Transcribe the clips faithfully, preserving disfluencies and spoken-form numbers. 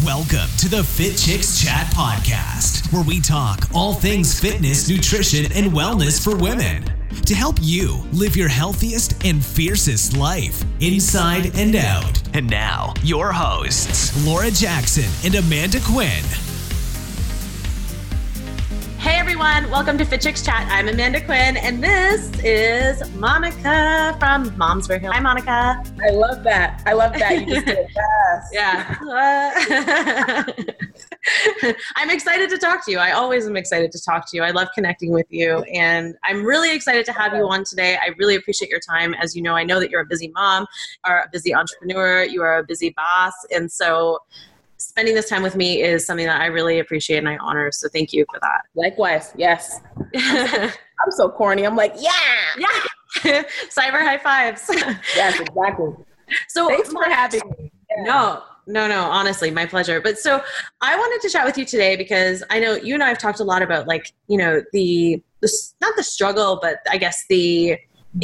Welcome to the Fit Chicks Chat Podcast, where we talk all things fitness, nutrition, and wellness for women to help you live your healthiest and fiercest life, inside and out. And now, your hosts, Laura Jackson and Amanda Quinn. Hey everyone, welcome to Fit Chicks Chat. I'm Amanda Quinn, and this is Monica from Moms Wear Heels. Hi, Monica. I love that. I love that. You just did it fast. Yeah. I'm excited to talk to you. I always am excited to talk to you. I love connecting with you, and I'm really excited to have you on today. I really appreciate your time. As you know, I know that you're a busy mom, or a busy entrepreneur, you are a busy boss, and so spending this time with me is something that I really appreciate and I honor. So thank you for that. Likewise. Yes. I'm so corny. I'm like, yeah. Yeah. Cyber high fives. Yes, exactly. So thanks for having me. Yeah. No, no, no. Honestly, my pleasure. But so I wanted to chat with you today because I know you and I have talked a lot about, like, you know, the, the not the struggle, but I guess the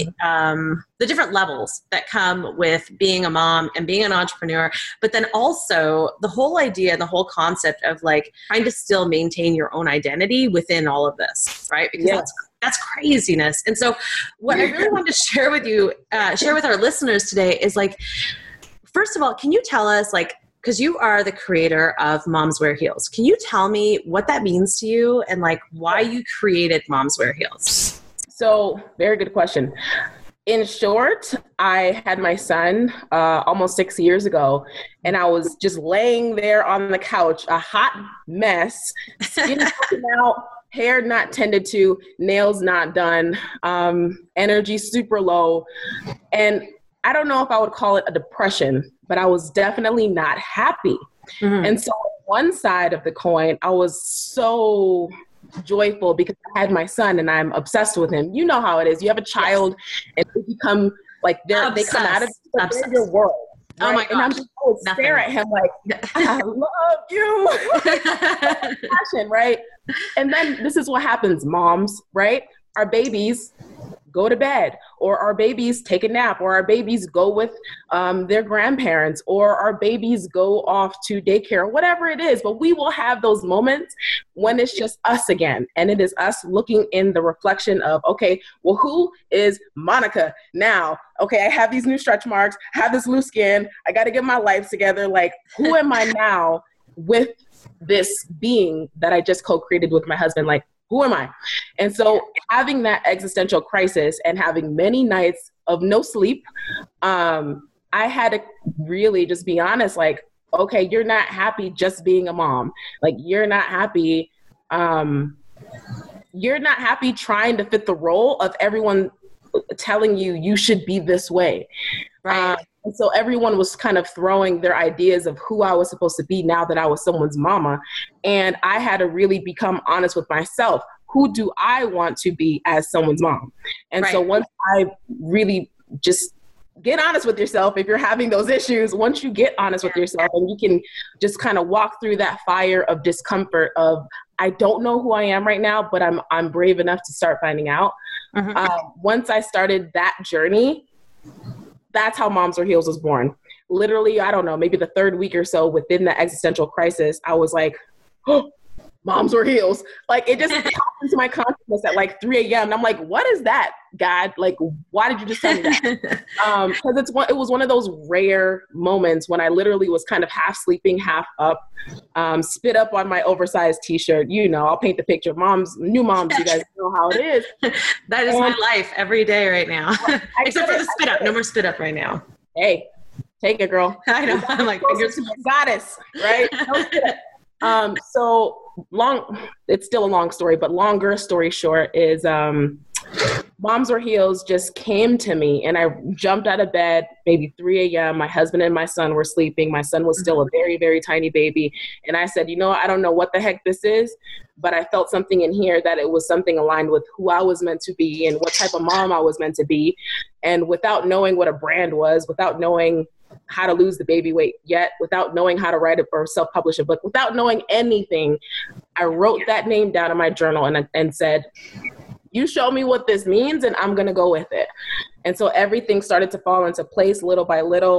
um, the different levels that come with being a mom and being an entrepreneur, but then also the whole idea, the whole concept of like trying to still maintain your own identity within all of this, right? Because yeah. that's that's craziness. And so what I really wanted to share with you, uh, share with our listeners today is like, first of all, can you tell us, like, because you are the creator of Moms Wear Heels, can you tell me what that means to you and like why you created Moms Wear Heels? So, very good question. In short, I had my son uh, almost six years ago, and I was just laying there on the couch, a hot mess, skin out, hair not tended to, nails not done, um, energy super low. And I don't know if I would call it a depression, but I was definitely not happy. Mm-hmm. And so on one side of the coin, I was so joyful because I had my son and I'm obsessed with him. You know how it is. You have a child yes. and they become like they're they come out of your world. Right? Oh my gosh. And I'm just I would stare at him like, I love you. Passion, right? And then this is what happens, moms, right? Our babies go to bed, or our babies take a nap, or our babies go with um, their grandparents, or our babies go off to daycare, whatever it is. But we will have those moments when it's just us again. And it is us looking in the reflection of, okay, well, who is Monica now? Okay, I have these new stretch marks, I have this loose skin, I got to get my life together. Like, who am I now with this being that I just co-created with my husband? Like, who am I? And so having that existential crisis and having many nights of no sleep, um, I had to really just be honest, like, okay, you're not happy just being a mom. Like, you're not happy. Um, you're not happy trying to fit the role of everyone telling you you should be this way. Right. Um, and so everyone was kind of throwing their ideas of who I was supposed to be now that I was someone's mama. And I had to really become honest with myself. Who do I want to be as someone's mom? And right. so once I really just get honest with yourself, if you're having those issues, once you get honest with yourself and you can just kind of walk through that fire of discomfort of, I don't know who I am right now, but I'm I'm brave enough to start finding out. Mm-hmm. Uh, once I started that journey, that's how Moms Wear Heels was born. Literally, I don't know, maybe the third week or so within the existential crisis, I was like, oh, Moms Wear Heels. Like, it just popped into my consciousness at like three a.m. And I'm like, what is that, God? Like, why did you just tell me that? Um, because it's one, it was one of those rare moments when I literally was kind of half sleeping, half up, um, spit up on my oversized t-shirt. You know, I'll paint the picture. Moms, new moms, you guys know how it is. That is and, my life every day right now. Except for the spit up. No more spit up right now. Hey, take it, girl. I know. I'm like, fingers to the goddess, right? No spit up. Um, so long, it's still a long story, but longer story short is, um, Moms Wear Heels just came to me and I jumped out of bed, maybe three a.m. My husband and my son were sleeping. My son was still a very, very tiny baby. And I said, you know, I don't know what the heck this is, but I felt something in here that it was something aligned with who I was meant to be and what type of mom I was meant to be. And without knowing what a brand was, without knowing how to lose the baby weight yet, without knowing how to write a, or self-publish a book, without knowing anything, I wrote that name down in my journal and, and said, you show me what this means and I'm going to go with it. And so everything started to fall into place little by little. I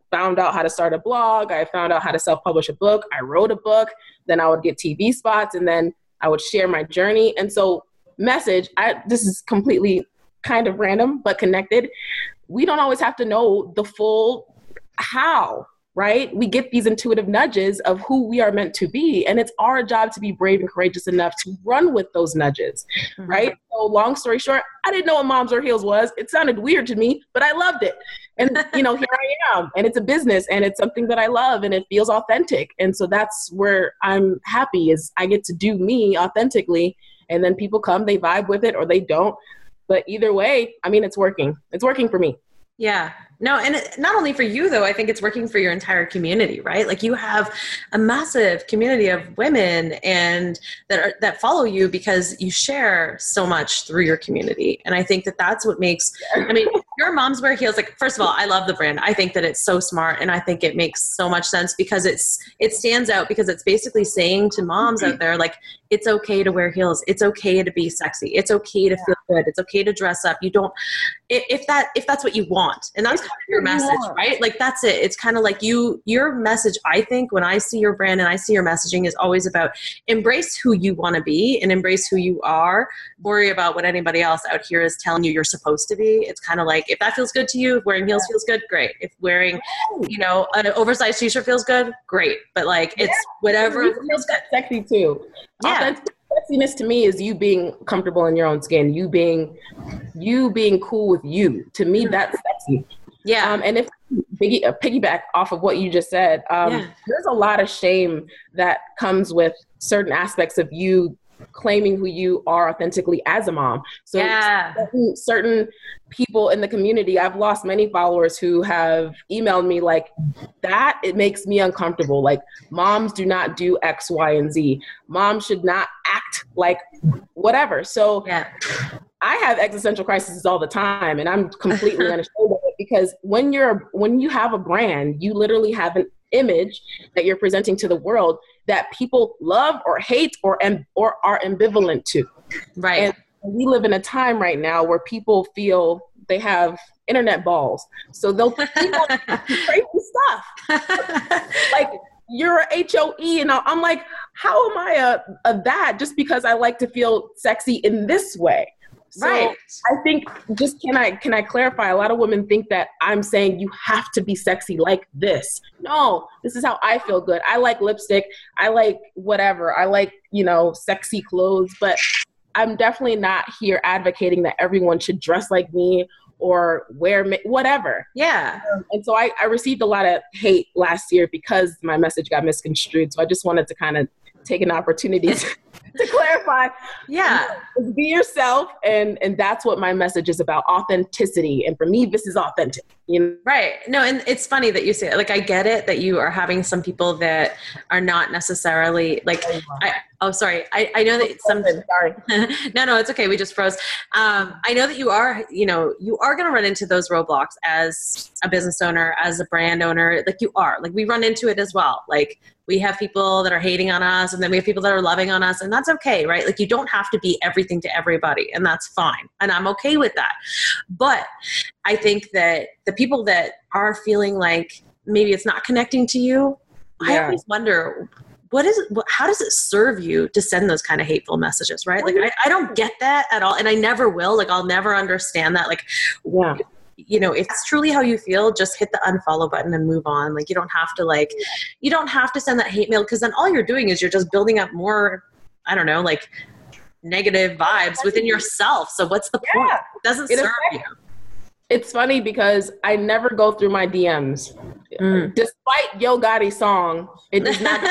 found out how to start a blog. I found out how to self-publish a book. I wrote a book. Then I would get T V spots, and then I would share my journey. And so message, I, this is completely kind of random, but connected. We don't always have to know the full how, right? We get these intuitive nudges of who we are meant to be. And it's our job to be brave and courageous enough to run with those nudges, mm-hmm. right? So long story short, I didn't know what Moms Wear Heels was. It sounded weird to me, but I loved it. And, you know, here I am. And it's a business, and it's something that I love, and it feels authentic. And so that's where I'm happy, is I get to do me authentically. And then people come, they vibe with it, or they don't. But either way, I mean, it's working. It's working for me. Yeah. No, and it, not only for you, though, I think it's working for your entire community, right? Like you have a massive community of women and that are, that follow you because you share so much through your community. And I think that that's what makes, I mean, your Moms Wear Heels, like, first of all, I love the brand. I think that it's so smart, and I think it makes so much sense because it's, it stands out because it's basically saying to moms out there, like, it's okay to wear heels. It's okay to be sexy. It's okay to feel good. It's okay to dress up. You don't, if, if that, if that's what you want, and that's kind of your message, right? Like, that's it. It's kind of like you, your message, I think, when I see your brand and I see your messaging, is always about embrace who you want to be and embrace who you are. Worry about what anybody else out here is telling you you're supposed to be. It's kind of like, if that feels good to you, if wearing heels feels good, great. If wearing, you know, an oversized t-shirt feels good, great. But like, it's whatever feels good. Sexy too. Yeah. Sexiness to me is you being comfortable in your own skin, you being, you being cool with you. To me, that's sexy. Yeah. Um, and if piggy, uh, piggyback off of what you just said, um, yeah. there's a lot of shame that comes with certain aspects of you claiming who you are authentically as a mom. So yeah. certain, certain people in the community, I've lost many followers who have emailed me like, that it makes me uncomfortable. Like, moms do not do X, Y, and Z. Moms should not act like whatever. So yeah. I have existential crises all the time, and I'm completely unashamed of it, because when you're, when you have a brand, you literally have an image that you're presenting to the world that people love or hate or am, or are ambivalent to. Right. And we live in a time right now where people feel they have internet balls. So they'll think crazy stuff. Like, you're a H O E, and I'm like, how am I a, a that just because I like to feel sexy in this way? So right. I think, just can I can I clarify? A lot of women think that I'm saying you have to be sexy like this. No, this is how I feel good. I like lipstick. I like whatever. I like, you know, sexy clothes. But I'm definitely not here advocating that everyone should dress like me or wear ma- whatever. Yeah. Um, and so I, I received a lot of hate last year because my message got misconstrued. So I just wanted to kind of take an opportunity to, to clarify. Yeah. You know, be yourself. And, and that's what my message is about, authenticity. And for me, this is authentic. You know? Right. No, and it's funny that you say it. Like, I get it that you are having some people that are not necessarily like, I, oh, sorry. I, I know that some, sorry. no, no, it's okay. We just froze. Um, I know that you are, you know, you are going to run into those roadblocks as a business owner, as a brand owner. Like, you are, like, we run into it as well. Like, we have people that are hating on us, and then we have people that are loving on us, and that's okay, right? Like, you don't have to be everything to everybody, and that's fine. And I'm okay with that. But I think that the people that are feeling like maybe it's not connecting to you, yeah. I always wonder, what is it, how does it serve you to send those kind of hateful messages, right? Like, I, I don't get that at all. And I never will. Like, I'll never understand that. Like, yeah. you know, if it's truly how you feel, just hit the unfollow button and move on. Like, you don't have to like, you don't have to send that hate mail, because then all you're doing is you're just building up more, I don't know, like negative vibes within yourself. So what's the yeah. point? It doesn't it serve affects- you. It's funny because I never go through my D Ms. Mm. Despite Yo Gotti's song, it does not.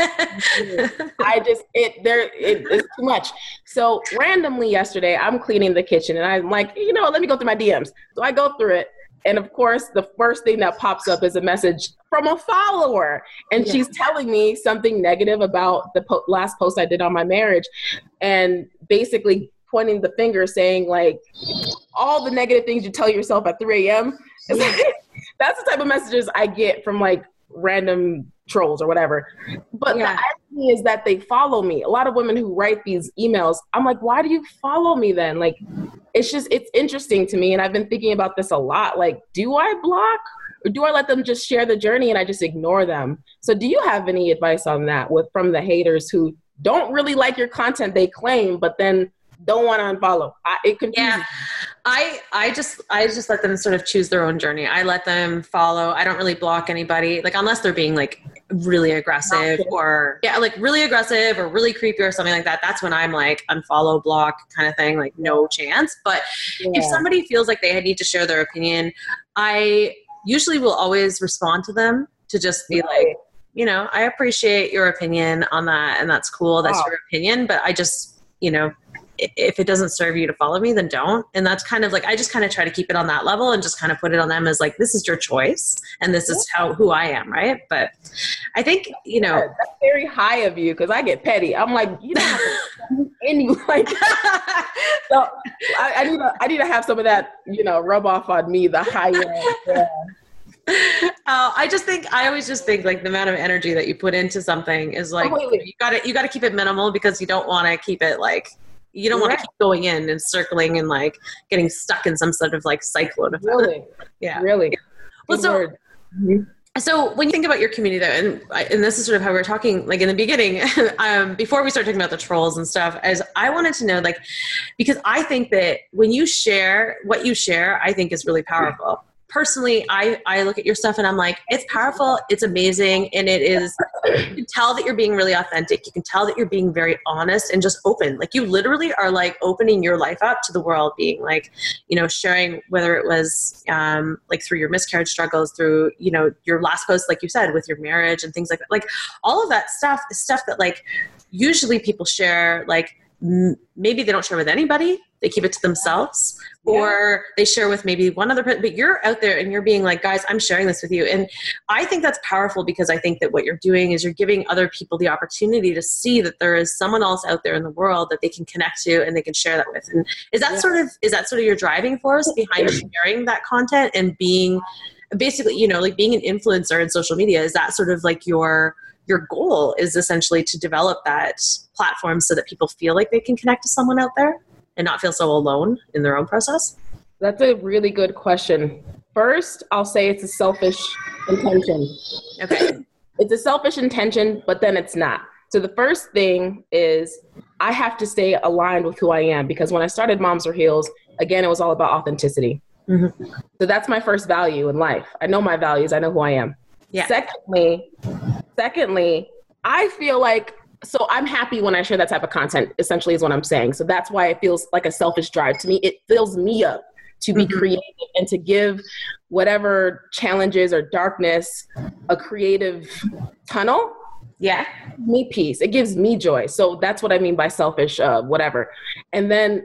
I just, it, there, it, it's too much. So randomly yesterday, I'm cleaning the kitchen and I'm like, you know, let me go through my D Ms. So I go through it. And of course, the first thing that pops up is a message from a follower. And yeah. she's telling me something negative about the po- last post I did on my marriage. And basically pointing the finger saying, like, all the negative things you tell yourself at three a.m. Like, that's the type of messages I get from like random trolls or whatever. But yeah. the irony is that they follow me. A lot of women who write these emails, I'm like, why do you follow me then? Like, it's just, it's interesting to me. And I've been thinking about this a lot. Like, do I block Or do I let them just share the journey and I just ignore them? So do you have any advice on that with from the haters who don't really like your content they claim, but then don't want to unfollow? I, it confuses Yeah. me. I, I just, I just let them sort of choose their own journey. I let them follow. I don't really block anybody, like, unless they're being like really aggressive or yeah, like really aggressive or really creepy or something like that. That's when I'm like unfollow, block kind of thing, like no chance. But Yeah. if somebody feels like they need to share their opinion, I usually will always respond to them to just be Right. like, you know, I appreciate your opinion on that. And that's cool. That's Wow. your opinion. But I just, you know, if it doesn't serve you to follow me, then don't. And that's kind of like, I just kind of try to keep it on that level and just kind of put it on them as like, this is your choice and this is how, who I am. Right. But I think, you know, Yeah, that's very high of you, because I get petty. I'm like, you don't have to any like so I, I need to I need to have some of that, you know, rub off on me, the higher yeah. Uh, I just think, I always just think like the amount of energy that you put into something is like, Oh, wait, wait. you gotta, you gotta keep it minimal because you don't want to keep it like, you don't want Right. to keep going in and circling and like getting stuck in some sort of like cyclone effect. Really? Yeah. Really. Well, Good so, word. Mhm. so when you think about your community though, and, I- and this is sort of how we were talking, like in the beginning, um, before we start talking about the trolls and stuff, as I wanted to know, like, because I think that when you share what you share, I think is really powerful. Personally, I, I look at your stuff and I'm like, it's powerful, it's amazing, and it is, you can tell that you're being really authentic. You can tell that you're being very honest and just open. Like you literally are like opening your life up to the world, being like, you know, sharing whether it was um, like through your miscarriage struggles, through, you know, your last post, like you said, with your marriage and things like that. Like all of that stuff is stuff that like usually people share, like m- maybe they don't share with anybody. They keep it to themselves. Yeah. Or they share with maybe one other person, but you're out there and you're being like, guys, I'm sharing this with you. And I think that's powerful because I think that what you're doing is you're giving other people the opportunity to see that there is someone else out there in the world that they can connect to and they can share that with. And is that Yeah. sort of, is that sort of your driving force behind sharing that content and being basically, you know, like being an influencer in social media? Is that sort of like your, your goal is essentially to develop that platform so that people feel like they can connect to someone out there and not feel so alone in their own process? That's a really good question. First, I'll say it's a selfish intention. Okay. It's a selfish intention, but then it's not. So the first thing is I have to stay aligned with who I am, because when I started Moms for Heels, again, it was all about authenticity. Mm-hmm. So that's my first value in life. I know my values. I know who I am. Yeah. Secondly, secondly, I feel like, so I'm happy when I share that type of content, essentially is what I'm saying. So that's why it feels like a selfish drive to me. It fills me up to be Mhm. creative and to give whatever challenges or darkness a creative tunnel. Yeah. Me peace. It gives me joy. So that's what I mean by selfish, uh, whatever. And then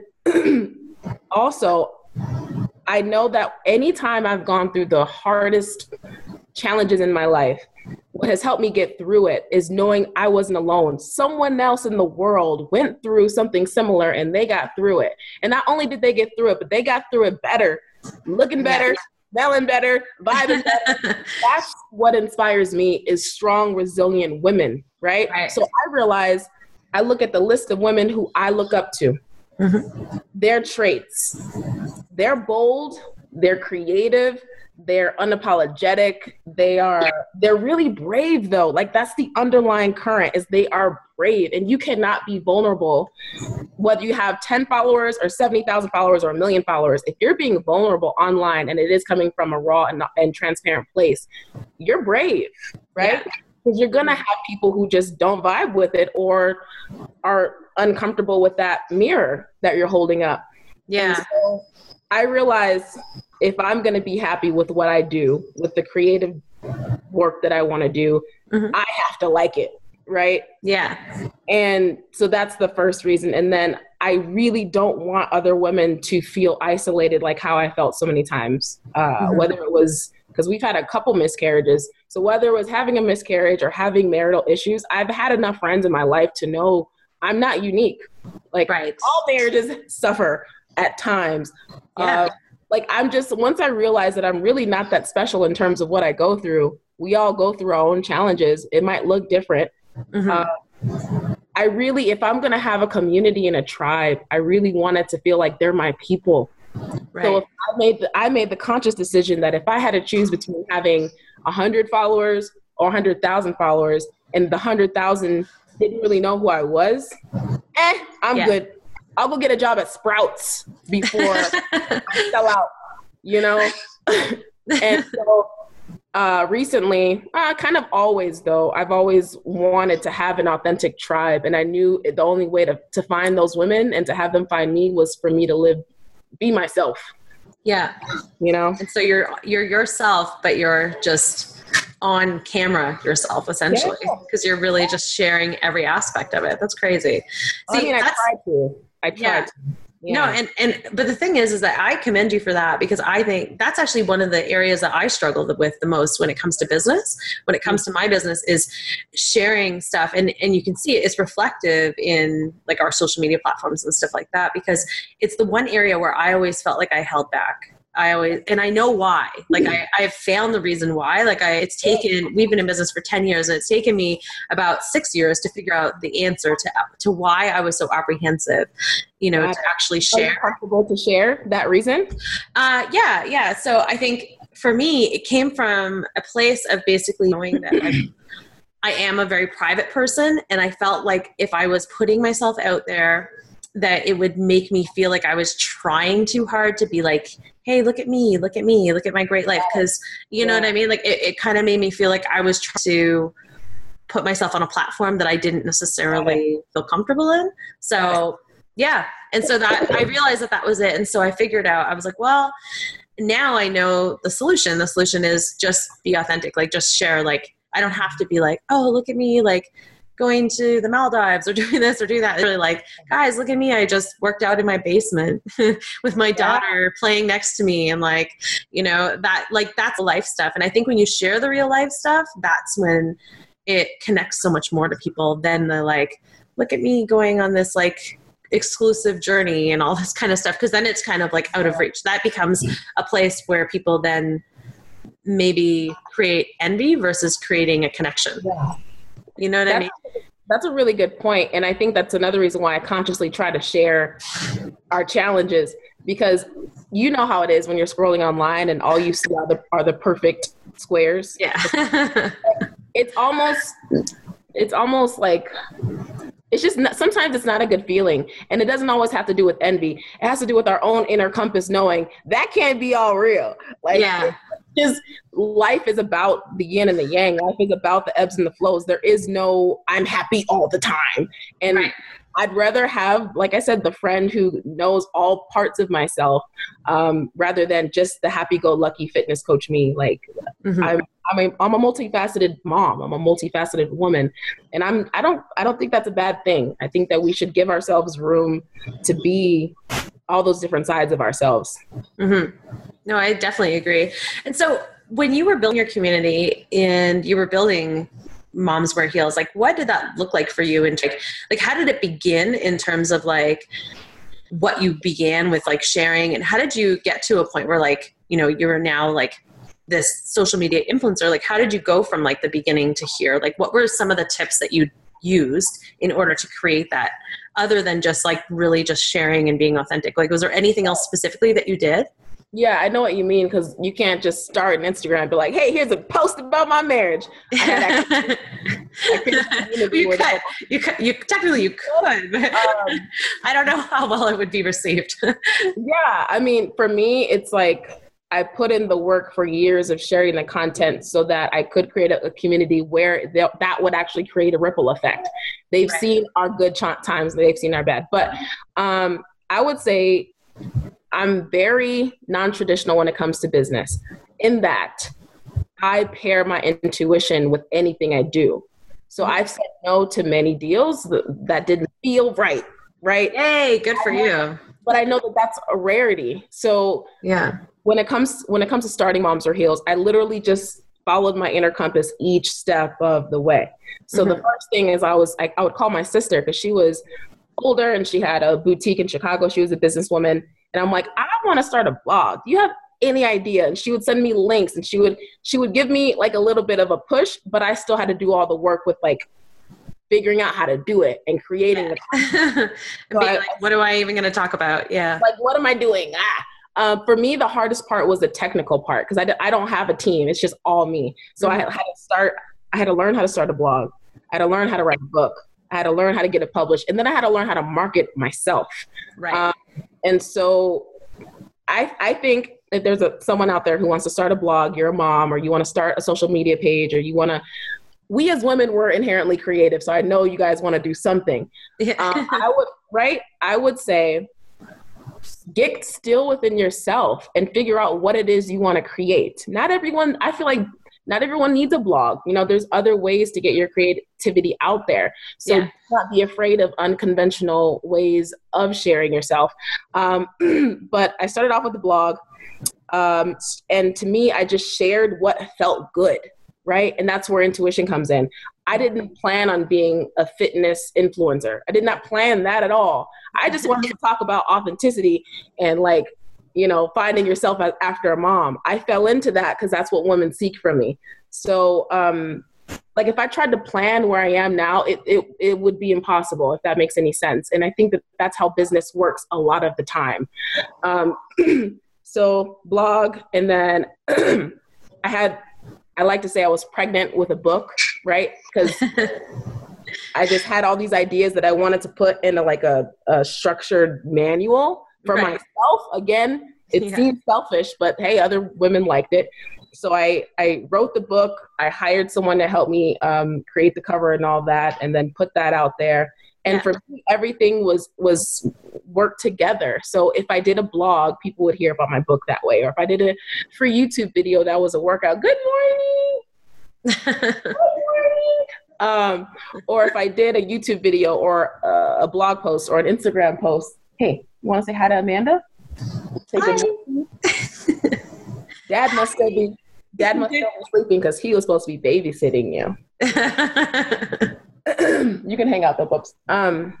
also, I know that anytime I've gone through the hardest challenges in my life, what has helped me get through it is knowing I wasn't alone. Someone else in the world went through something similar and they got through it. And not only did they get through it, but they got through it better, looking better, smelling better, vibing better. That's what inspires me, is strong, resilient women, right? Right. So I realize, I look at the list of women who I look up to, Mm-hmm. their traits. They're bold, they're creative, they're unapologetic, they are, they're really brave though. Like that's the underlying current, is they are brave, and you cannot be vulnerable whether you have ten followers or seventy thousand followers or a million followers. If you're being vulnerable online and it is coming from a raw and, and transparent place, you're brave, right? Yeah. Because you're gonna have people who just don't vibe with it or are uncomfortable with that mirror that you're holding up. Yeah. And so I realize if I'm going to be happy with what I do, with the creative work that I want to do, Mhm. I have to like it, right? Yeah. And so that's the first reason. And then I really don't want other women to feel isolated like how I felt so many times, uh, Mhm. whether it was, because we've had a couple miscarriages. So whether it was having a miscarriage or having marital issues, I've had enough friends in my life to know I'm not unique. Like Right. all marriages suffer at times. Yeah. Uh, like I'm just, once I realize that I'm really not that special in terms of what I go through, we all go through our own challenges. It might look different. Mhm. Uh, I really, if I'm going to have a community and a tribe, I really want it to feel like they're my people. Right. So if I made the, I made the conscious decision that if I had to choose between having a hundred followers or a hundred thousand followers, and the hundred thousand didn't really know who I was, eh, I'm Yeah. good. I'll go get a job at Sprouts before I sell out, you know? And so uh, recently, uh, kind of always though, I've always wanted to have an authentic tribe. And I knew the only way to, to find those women and to have them find me was for me to live, be myself. Yeah. You know? And so you're, you're yourself, but you're just on camera yourself essentially, because Yeah. you're really just sharing every aspect of it. That's crazy. I See, mean, I that's- tried to. I tried Yeah. to. No, and, and, but the thing is, is that I commend you for that, because I think that's actually one of the areas that I struggle with the most when it comes to business, when it comes to my business, is sharing stuff. And, and you can see it, it's reflective in like our social media platforms and stuff like that, because it's the one area where I always felt like I held back. I always, and I know why, like I, I've found the reason why, like I, it's taken, we've been in business for ten years, and it's taken me about six years to figure out the answer to, to why I was so apprehensive, you know, to actually Are share. you comfortable to share that reason? Uh, yeah, yeah. So I think for me, it came from a place of basically knowing that like, I am a very private person, and I felt like if I was putting myself out there, that it would make me feel like I was trying too hard to be like, hey, look at me, look at me, look at my great life. Because you know Yeah. what I mean? Like it, it kind of made me feel like I was trying to put myself on a platform that I didn't necessarily feel comfortable in. So yeah. And so that I realized that that was it. And so I figured out, I was like, well, now I know the solution. The solution is just be authentic. Like just share, like, I don't have to be like, oh, look at me, like going to the Maldives or doing this or doing that. It's really like, guys, look at me. I just worked out in my basement with my daughter yeah. playing next to me. And like, you know, that like, that's life stuff. And I think when you share the real life stuff, that's when it connects so much more to people than the like, look at me going on this like exclusive journey and all this kind of stuff. Cause then it's kind of like out of reach. That becomes a place where people then maybe create envy versus creating a connection. Yeah. You know what that's, I mean? That's a really good point. And I think that's another reason why I consciously try to share our challenges, because you know how it is when you're scrolling online and all you see are the, are the perfect squares. Yeah. It's almost, it's almost like, it's just not, sometimes it's not a good feeling, and it doesn't always have to do with envy. It has to do with our own inner compass, knowing that can't be all real. Like, yeah. Just life is about the yin and the yang. Life is about the ebbs and the flows. There is no, I'm happy all the time. And right. I'd rather have, like I said, the friend who knows all parts of myself, um, rather than just the happy-go-lucky fitness coach me. Like, mm-hmm. I'm, I'm a, I'm a multifaceted mom. I'm a multifaceted woman, and I'm, I don't, I don't think that's a bad thing. I think that we should give ourselves room to be all those different sides of ourselves. Mm-hmm. No, I definitely agree. And so when you were building your community and you were building Moms Wear Heels, like what did that look like for you? And like, like, how did it begin in terms of like what you began with like sharing, and how did you get to a point where like, you know, you're now like this social media influencer? Like, how did you go from like the beginning to here? Like, what were some of the tips that you used in order to create that, other than just like really just sharing and being authentic? Like, was there anything else specifically that you did? Yeah, I know what you mean, because you can't just start an Instagram and be like, hey, here's a post about my marriage. I had actually, I you, could, you could, you technically you could, but um, I don't know how well it would be received. Yeah, I mean, for me, it's like I put in the work for years of sharing the content so that I could create a, a community where that would actually create a ripple effect. They've right. seen our good ch- times, they've seen our bad. But um, I would say I'm very non-traditional when it comes to business, in that I pair my intuition with anything I do. So mm-hmm. I've said no to many deals that, that didn't feel right, right? Yay, good for you. But I know that that's a rarity. So yeah, when it comes when it comes to starting Moms Wear Heels, I literally just followed my inner compass each step of the way. So mm-hmm. the first thing is I was I, I would call my sister, because she was older and she had a boutique in Chicago. She was a businesswoman. And I'm like, I want to start a blog. Do you have any idea? And she would send me links, and she would, she would give me like a little bit of a push, but I still had to do all the work with like figuring out how to do it and creating it. So I, like, what am I even going to talk about? Yeah. Like, what am I doing? Ah. Um, for me, the hardest part was the technical part because I, d- I don't have a team. It's just all me. So mm-hmm. I had to start, I had to learn how to start a blog. I had to learn how to write a book. I had to learn how to get it published. And then I had to learn how to market myself. Right. Um, and so I, I think if there's a, someone out there who wants to start a blog, you're a mom, or you want to start a social media page, or you want to, we as women were inherently creative. So I know you guys want to do something. Yeah. um, I would, right. I would say, get still within yourself and figure out what it is you want to create. Not everyone, I feel like not everyone needs a blog. You know, there's other ways to get your creativity out there. So yeah. do not be afraid of unconventional ways of sharing yourself. Um, but I started off with the blog. Um, and to me, I just shared what felt good, right? And that's where intuition comes in. I didn't plan on being a fitness influencer. I did not plan that at all. I just wanted to talk about authenticity and like, you know, finding yourself as, after a mom. I fell into that because that's what women seek from me. So um, like if I tried to plan where I am now, it, it, it would be impossible, if that makes any sense. And I think that that's how business works a lot of the time. Um, so blog, and then I had, I like to say I was pregnant with a book, right? Because I just had all these ideas that I wanted to put into like a, a structured manual for right. myself. Again, it yeah. seems selfish, but hey, other women liked it. So I, I wrote the book. I hired someone to help me um, create the cover and all that, and then put that out there. And yeah. for me, everything was was worked together. So if I did a blog, people would hear about my book that way. Or if I did a free YouTube video, that was a workout. Good morning. Good morning. Um, or if I did a YouTube video or uh, a blog post or an Instagram post, hey, you want to say hi to Amanda? Say hi. Dad must still be Dad must still be sleeping because he was supposed to be babysitting you. You can hang out though, Bubs. Um,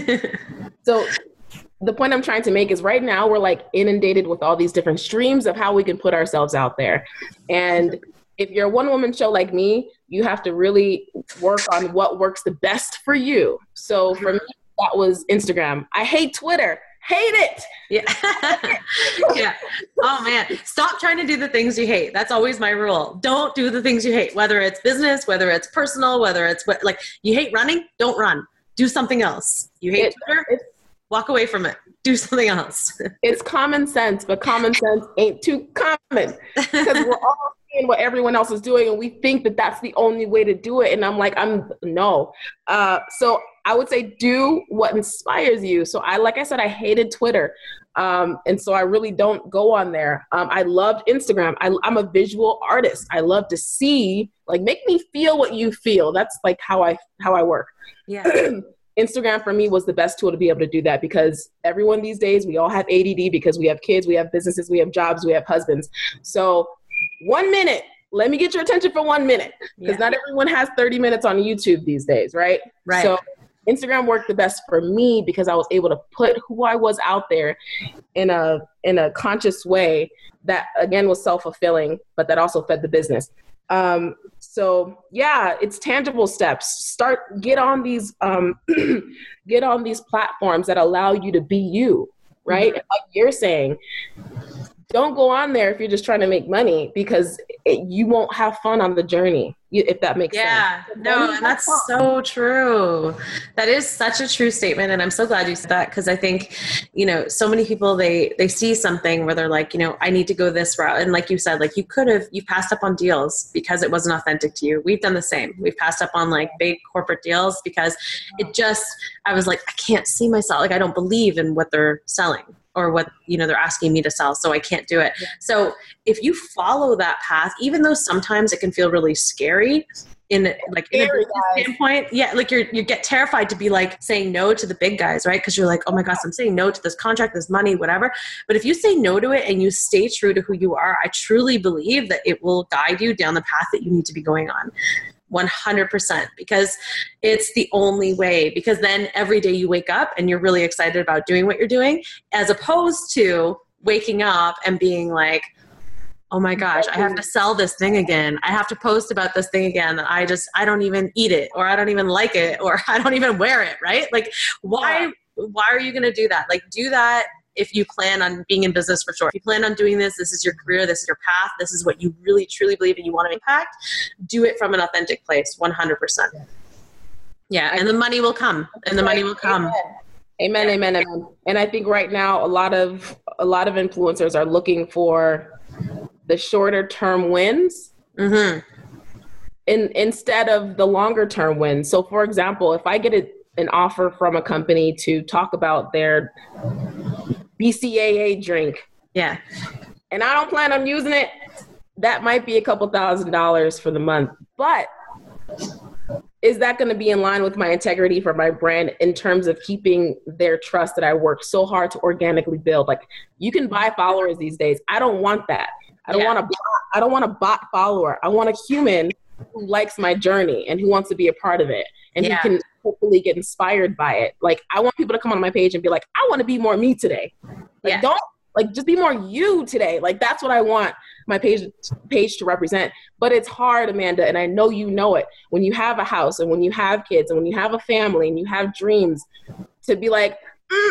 so the point I'm trying to make is right now we're like inundated with all these different streams of how we can put ourselves out there. And if you're a one woman show like me, you have to really work on what works the best for you. So for me, that was Instagram. I hate Twitter. Hate it. Yeah. Yeah. Oh man. Stop trying to do the things you hate. That's always my rule. Don't do the things you hate, whether it's business, whether it's personal, whether it's what, like you hate running, don't run. Do something else. You hate it, Twitter, it, walk away from it. Do something else. It's common sense, but common sense ain't too common because we're all seeing what everyone else is doing and we think that that's the only way to do it. And I'm like, I'm no. Uh, so I would say do what inspires you. So I, like I said, I hated Twitter. Um, and so I really don't go on there. Um, I loved Instagram. I, I'm a visual artist. I love to see, like, make me feel what you feel. That's like how I, how I work. Yeah. Instagram for me was the best tool to be able to do that because everyone these days, we all have A D D because we have kids, we have businesses, we have jobs, we have husbands. So one minute, let me get your attention for one minute because yeah. not everyone has thirty minutes on YouTube these days, right? Right. So Instagram worked the best for me because I was able to put who I was out there in a in a conscious way that, again, was self-fulfilling, but that also fed the business. Um, so yeah, it's tangible steps. Start, get on these, um, get on these platforms that allow you to be you, right? Mm-hmm. Like you're saying, don't go on there if you're just trying to make money because it, you won't have fun on the journey, if that makes yeah, sense. Yeah, no, and that's fun. So true. That is such a true statement. And I'm so glad you said that because I think, you know, so many people, they, they see something where they're like, you know, I need to go this route. And like you said, like you could have, you passed up on deals because it wasn't authentic to you. We've done the same. We've passed up on like big corporate deals because it just, I was like, I can't see myself. Like, I don't believe in what they're selling or what, you know, they're asking me to sell. So I can't do it. Yeah. So if you follow that path, even though sometimes it can feel really scary in like in a business standpoint, yeah, like you're, you get terrified to be like saying no to the big guys, right? Cause you're like, oh my gosh, I'm saying no to this contract, this money, whatever. But if you say no to it and you stay true to who you are, I truly believe that it will guide you down the path that you need to be going on. one hundred percent because it's the only way, because then every day you wake up and you're really excited about doing what you're doing, as opposed to waking up and being like, oh my gosh, I have to sell this thing again. I have to post about this thing again that I just, I don't even eat it, or I don't even like it, or I don't even wear it, right? Like why, why are you going to do that? Like do that if you plan on being in business for sure. If you plan on doing this, this is your career, this is your path, this is what you really truly believe and you want to impact, do it from an authentic place, one hundred percent. Yeah, and the money will come, and the money will come. Amen, amen, amen. And I think right now a lot of a lot of influencers are looking for the shorter term wins. Mm-hmm. In, instead of the longer term wins. So for example, if I get a, an offer from a company to talk about their B C A A drink, yeah, and I don't plan on using it, that might be a couple thousand dollars for the month. But is that going to be in line with my integrity for my brand in terms of keeping their trust that I worked so hard to organically build? Like, you can buy followers these days. I don't want that. I don't yeah. want a I don't want a bot follower. I want a human who likes my journey and who wants to be a part of it and yeah. who can hopefully get inspired by it. Like, I want people to come on my page and be like, I want to be more me today. Like, yeah. don't like just be more you today. Like, that's what I want my page page to represent. But it's hard, Amanda, and I know you know it. When you have a house and when you have kids and when you have a family and you have dreams, to be like, mm,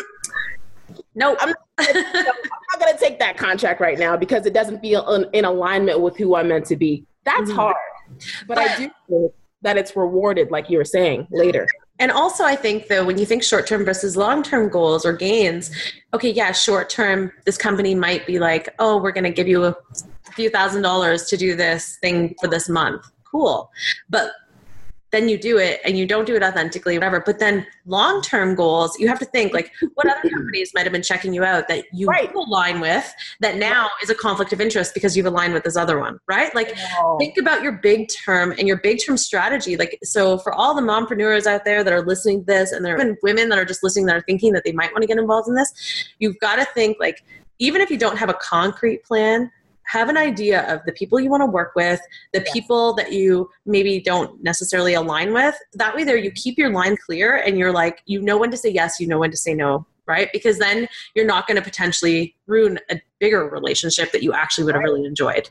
no, I'm, I'm not going to take that contract right now because it doesn't feel in, in alignment with who I'm meant to be. That's mm-hmm. hard. But, but I do think that it's rewarded, like you were saying, later. And also, I think, though, when you think short-term versus long-term goals or gains, okay, yeah, short-term, this company might be like, oh, we're going to give you a few thousand dollars to do this thing for this month. Cool. But then you do it and you don't do it authentically, whatever. But then long-term goals, you have to think like what other companies might have been checking you out that you right. align with that now is a conflict of interest because you've aligned with this other one, right? Like wow. think about your big term and your big term strategy. Like, so for all the mompreneurs out there that are listening to this, and there are even women that are just listening that are thinking that they might want to get involved in this, you've got to think like, even if you don't have a concrete plan, have an idea of the people you want to work with, the yes. people that you maybe don't necessarily align with. That way there you keep your line clear and you're like, you know when to say yes, you know when to say no, right? Because then you're not going to potentially ruin a bigger relationship that you actually would have really enjoyed.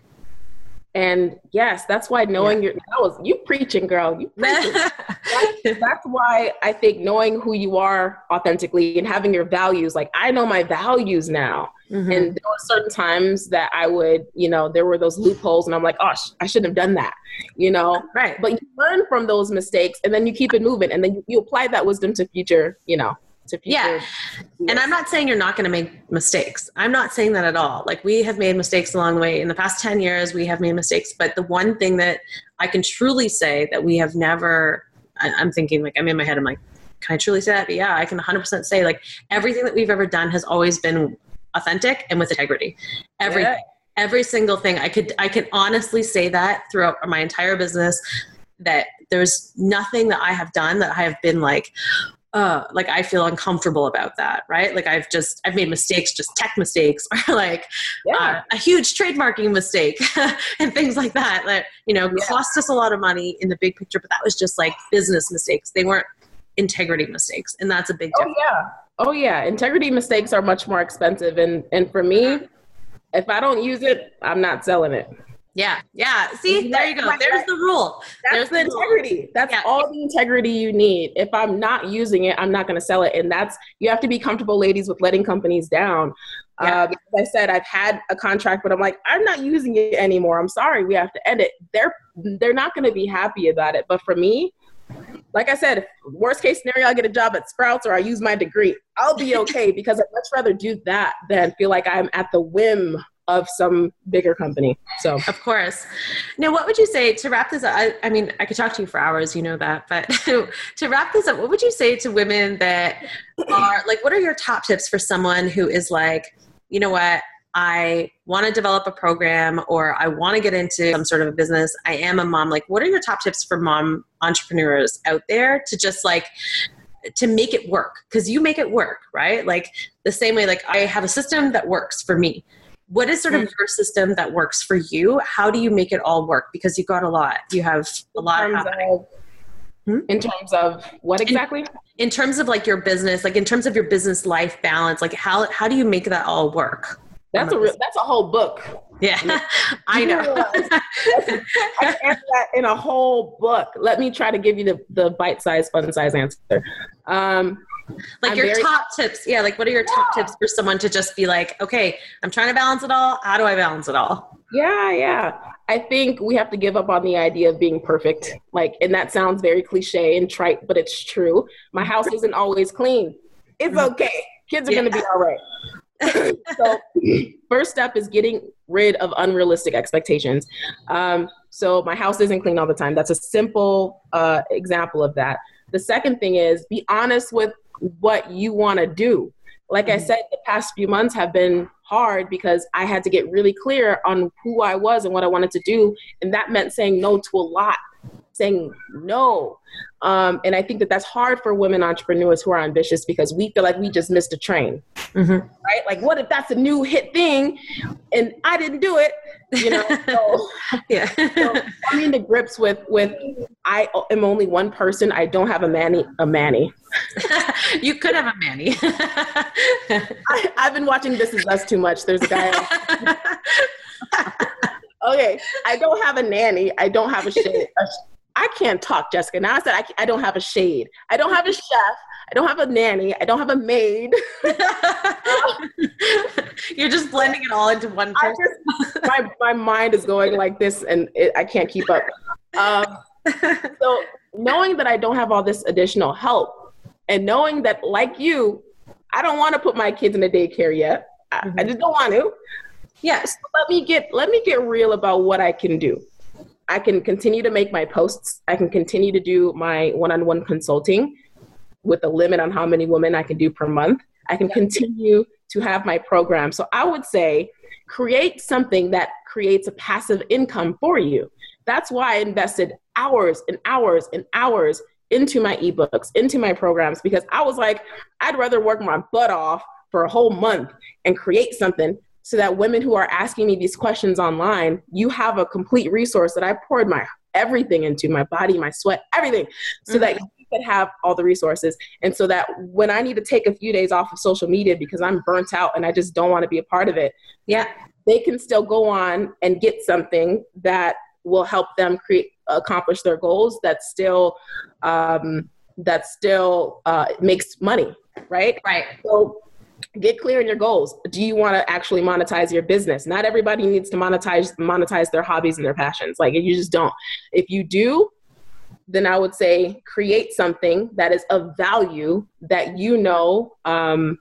And yes, that's why knowing yeah. your, that was you preaching, girl. You preaching. that's, that's why I think knowing who you are authentically and having your values, like I know my values now. Mm-hmm. And there were certain times that I would, you know, there were those loopholes and I'm like, oh, sh- I shouldn't have done that, you know? Right. But you learn from those mistakes and then you keep it moving and then you, you apply that wisdom to future, you know, to future. Yeah. Years. And I'm not saying you're not going to make mistakes. I'm not saying that at all. Like we have made mistakes along the way. In the past ten years, we have made mistakes. But the one thing that I can truly say that we have never, I, I'm thinking like, I'm in my head, I'm like, can I truly say that? But yeah, I can one hundred percent say like everything that we've ever done has always been authentic and with integrity. Everything, yeah. every single thing. I could, I can honestly say that throughout my entire business, that there's nothing that I have done that I have been like, uh, like I feel uncomfortable about that. Right. Like I've just, I've made mistakes, just tech mistakes or like yeah. uh, a huge trademarking mistake and things like that, that, you know, yeah. cost us a lot of money in the big picture, but that was just like business mistakes. They weren't integrity mistakes. And that's a big difference. Oh, yeah. Oh yeah, integrity mistakes are much more expensive. And, and for me, if I don't use it, I'm not selling it. Yeah. Yeah. See, there you go. There's the rule. That's There's the integrity. That's yeah. all the integrity you need. If I'm not using it, I'm not going to sell it. And that's, you have to be comfortable, ladies, with letting companies down. Yeah. Uh, because I said, I've had a contract, but I'm like, I'm not using it anymore. I'm sorry. We have to end it. They're, they're not going to be happy about it. But for me, like I said, worst case scenario, I get a job at Sprouts or I use my degree. I'll be okay because I'd much rather do that than feel like I'm at the whim of some bigger company. So, of course. Now, what would you say to wrap this up? I, I mean, I could talk to you for hours, you know that, but to wrap this up, what would you say to women that are like, what are your top tips for someone who is like, you know what? I want to develop a program or I want to get into some sort of a business. I am a mom. Like, what are your top tips for mom entrepreneurs out there to just like, to make it work? Because you make it work, right? Like the same way, like I have a system that works for me. What is sort of your system that works for you? How do you make it all work? Because you've got a lot. You have a lot happening. Hmm? In terms of what exactly? In, in terms of like your business, like in terms of your business life balance, like how, how do you make that all work? That's a real, that's a whole book. Yeah, I know. I can answer that in a whole book. Let me try to give you the, the bite-sized, fun-sized answer. Um, Like I'm your very- top tips. Yeah. Like what are your top Yeah. tips for someone to just be like, okay, I'm trying to balance it all. How do I balance it all? Yeah, yeah. I think we have to give up on the idea of being perfect. Like, and that sounds very cliche and trite, but it's true. My house isn't always clean. It's okay. Kids are Yeah. going to be all right. So first step is getting rid of unrealistic expectations. Um, so my house isn't clean all the time. That's a simple uh, example of that. The second thing is be honest with what you want to do. Like I said, the past few months have been hard because I had to get really clear on who I was and what I wanted to do. And that meant saying no to a lot, saying no. Um, and I think that that's hard for women entrepreneurs who are ambitious because we feel like we just missed a train, Mm-hmm. right? Like, what if that's a new hit thing and I didn't do it? You know, so, Yeah. so coming to grips with, with I am only one person. I don't have a Manny, a Manny. You could have a Manny. I, I've been watching This Is Us too much. There's a guy. Okay, I don't have a nanny. I don't have a shade. A, I can't talk, Jessica. Now I said I, I don't have a shade. I don't have a chef. I don't have a nanny. I don't have a maid. You're just blending it all into one I person. just, my, my mind is going like this and it, I can't keep up. Um, so knowing that I don't have all this additional help and knowing that like you, I don't want to put my kids in a daycare yet. I, Mm-hmm. I just don't want to. Yes. So let me get let me get real about what I can do. I can continue to make my posts. I can continue to do my one-on-one consulting with a limit on how many women I can do per month. I can continue to have my program. So I would say create something that creates a passive income for you. That's why I invested hours and hours and hours into my ebooks, into my programs, because I was like, I'd rather work my butt off for a whole month and create something so that women who are asking me these questions online, you have a complete resource that I poured my everything into, my body, my sweat, everything, so mm-hmm. that you could have all the resources. And so that when I need to take a few days off of social media because I'm burnt out and I just don't want to be a part of it, yeah, they can still go on and get something that will help them create, accomplish their goals that still, um, that still uh, makes money, right? Right. So get clear on your goals. Do you want to actually monetize your business? Not everybody needs to monetize monetize their hobbies and their passions. Like you just don't. If you do, then I would say create something that is of value that you know um,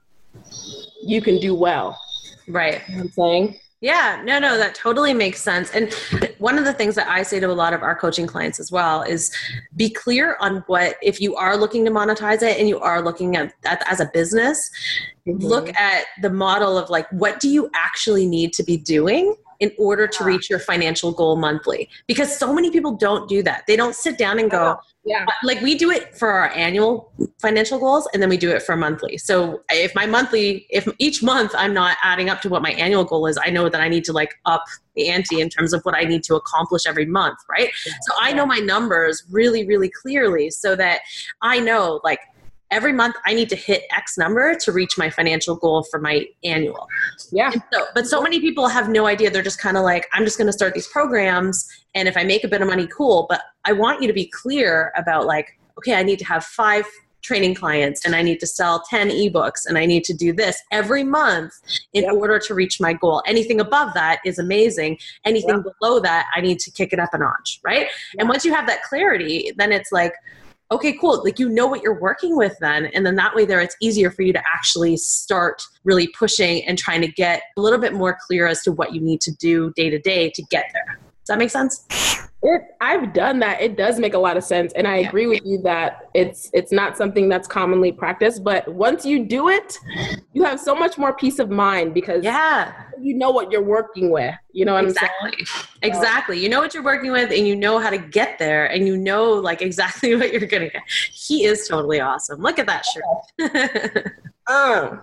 you can do well. Right. You know what I'm saying? Yeah, no, no, that totally makes sense. And one of the things that I say to a lot of our coaching clients as well is be clear on what, if you are looking to monetize it and you are looking at that as a business, mm-hmm. look at the model of like, what do you actually need to be doing in order to reach your financial goal monthly? Because so many people don't do that. They don't sit down and go, yeah, like we do it for our annual financial goals and then we do it for monthly. So if my monthly, if each month I'm not adding up to what my annual goal is, I know that I need to like up the ante in terms of what I need to accomplish every month, right? Yeah. So I know my numbers really, really clearly so that I know like every month I need to hit X number to reach my financial goal for my annual. Yeah. So, but so many people have no idea. They're just kind of like, I'm just going to start these programs. And if I make a bit of money, cool. But I want you to be clear about like, okay, I need to have five training clients and I need to sell ten ebooks and I need to do this every month in yep. order to reach my goal. Anything above that is amazing. Anything yep. below that, I need to kick it up a notch. Right. Yep. And once you have that clarity, then it's like, okay, cool. Like, you know what you're working with then. And then that way there, it's easier for you to actually start really pushing and trying to get a little bit more clear as to what you need to do day to day to get there. Does that make sense? It, I've done that. It does make a lot of sense. And I yeah. agree with you that it's it's not something that's commonly practiced. But once you do it, you have so much more peace of mind because yeah. you know what you're working with. You know what exactly. I'm saying? Exactly. You know what you're working with and you know how to get there and you know like exactly what you're going to get. He is totally awesome. Look at that shirt. uh.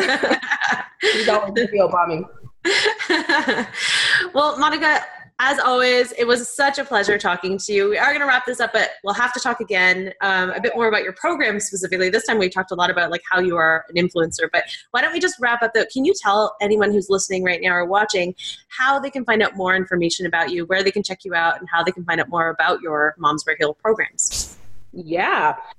He's always video bombing. Well, Monica, as always, it was such a pleasure talking to you. We are going to wrap this up, but we'll have to talk again um, a bit more about your program specifically. This time we talked a lot about like how you are an influencer, but why don't we just wrap up though? Can you tell anyone who's listening right now or watching how they can find out more information about you, where they can check you out, and how they can find out more about your Moms Wear Heels programs? Yeah.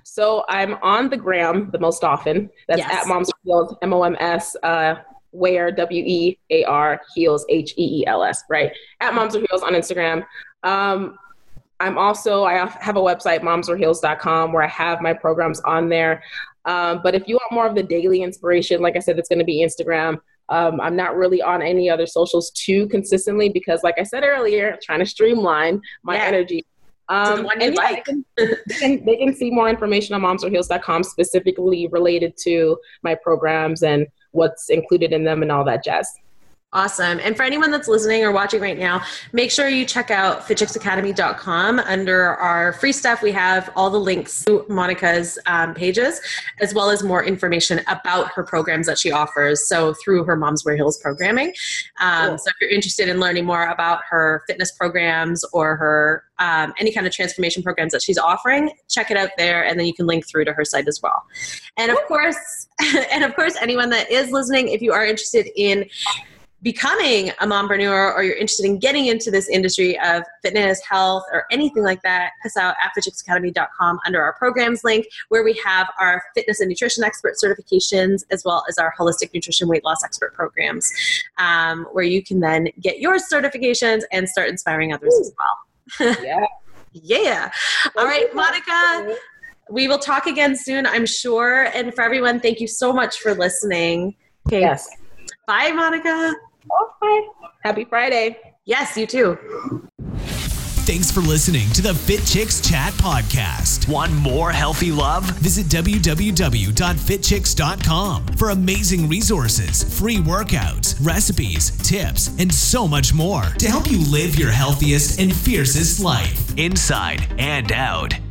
So I'm on the gram the most often. That's yes. at Moms for Heels, M O M S, uh, Wear, W E A R, Heels, H E E L S, right? At Moms for Heels on Instagram. Um, I'm also, I have a website, moms for heels dot com, where I have my programs on there. Um, but if you want more of the daily inspiration, like I said, it's going to be Instagram. Um, I'm not really on any other socials too consistently because, like I said earlier, I'm trying to streamline my yeah. energy. Um, the one you and yeah, like. they, can, they, can, they can see more information on moms for heels dot com specifically related to my programs and what's included in them and all that jazz. Awesome. And for anyone that's listening or watching right now, make sure you check out fit chicks academy dot com. Under our free stuff, we have all the links to Monica's um, pages, as well as more information about her programs that she offers. So through her Moms Wear Heels programming. Um, cool. So if you're interested in learning more about her fitness programs or her um, any kind of transformation programs that she's offering, check it out there. And then you can link through to her site as well. And of course, and of course, anyone that is listening, if you are interested in becoming a mompreneur or you're interested in getting into this industry of fitness, health, or anything like that, check us out at fit chicks academy dot com under our programs link, where we have our fitness and nutrition expert certifications, as well as our holistic nutrition weight loss expert programs, um, where you can then get your certifications and start inspiring others Ooh. As well. Yeah. Yeah. All right, Monica, we will talk again soon, I'm sure. And for everyone, thank you so much for listening. Okay. Yes. Bye, Monica. Oh, bye. Happy Friday. Yes, you too. Thanks for listening to the Fit Chicks Chat podcast. Want more healthy love? Visit w w w dot fit chicks dot com for amazing resources, free workouts, recipes, tips, and so much more to help you live your healthiest and fiercest life, inside and out.